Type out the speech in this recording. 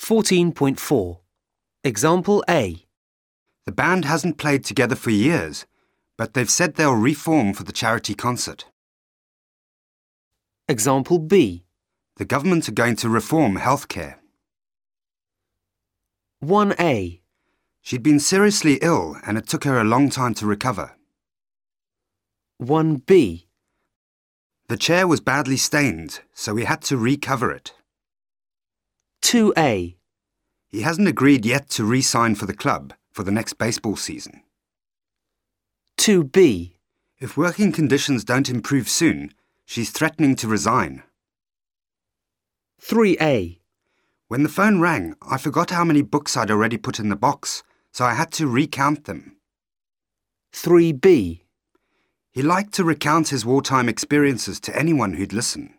14.4. Example A. The band hasn't played together for years, but they've said they'll reform for the charity concert. Example B. The government are going to reform healthcare. 1A. She'd been seriously ill and it took her a long time to recover. 1B. The chair was badly stained, so we had to recover it. 2A. He hasn't agreed yet to re-sign for the club for the next baseball season. 2B. If working conditions don't improve soon, she's threatening to resign. 3A. When the phone rang, I forgot how many books I'd already put in the box, so I had to recount them. 3B. He liked to recount his wartime experiences to anyone who'd listen.